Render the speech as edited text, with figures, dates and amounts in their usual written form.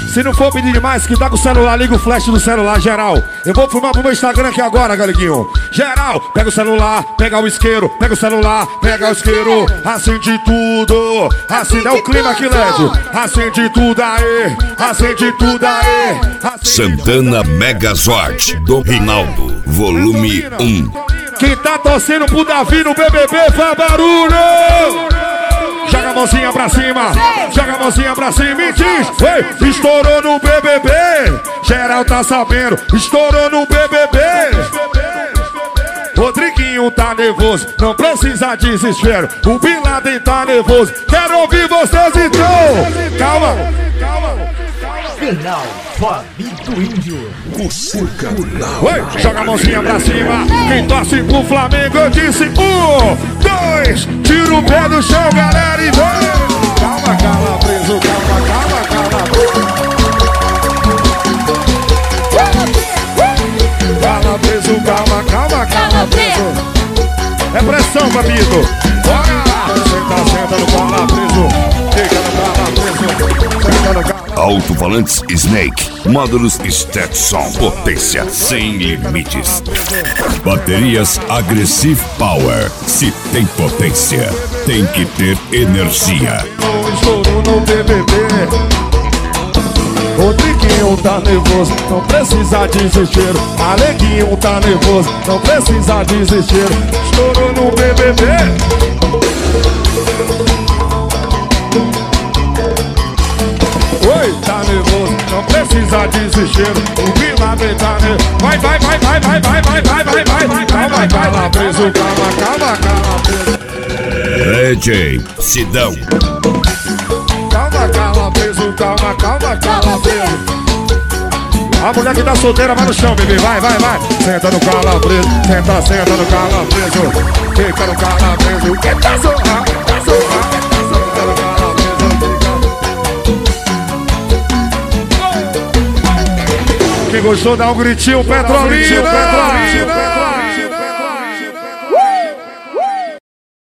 Se não for pedir demais, que tá com o celular, liga o flash do celular, geral. Eu vou filmar pro meu Instagram aqui agora, galeguinho. Geral, pega o celular, pega o isqueiro, pega o celular, pega o isqueiro. Acende tudo, acende, é o clima aqui, LED. Acende tudo aí, acende tudo aí. Santana Megazord, do Rinaldo, volume 1. Quem tá torcendo pro Davi no BBB, faz barulho! Joga a mãozinha pra cima, joga a mãozinha pra cima e diz: ei, estourou no BBB, geral tá sabendo, estourou no BBB. Rodriguinho tá nervoso, não precisa desespero. O Bin Laden tá nervoso, quero ouvir vocês então. Calma, calma. Canal Fabico Índio. Oi, joga a mãozinha pra cima. Quem torce pro Flamengo, eu disse 1, 2, tira o pé do chão, galera, e vai. Calma, calma, preso, calma, calma, calma. Calma, preso, calma, calma, calma, preso. É pressão, papito. Bora! Senta no cala, preso. Fica no cala, preso. Senta no cala. Alto-falantes Snake, módulos Stetson, potência sem limites. Baterias Aggressive Power, se tem potência, tem que ter energia. Estourou no BBB. Rodriguinho tá nervoso, não precisa desistir. Aleguinho tá nervoso, não precisa desistir. Estourou no BBB. Oi, tá nervoso, não precisa desistir. O Bin Laden tá nervoso. Vai, vai, vai, vai, vai, vai, vai, vai, vai, vai, vai, vai, vai, vai lá preso, calma, calma, calma preso. DJ Sidão. Calma, calma preso, calma, calma, calma preso. A mulher que tá solteira vai no chão, bebê, vai, vai, vai. Senta no cala preso, senta no cala preso. Fica no cala preso, que tá zorrado, tá zorrado. Senta no cala preso, fica. Quem gostou dá um gritinho, Petrolina.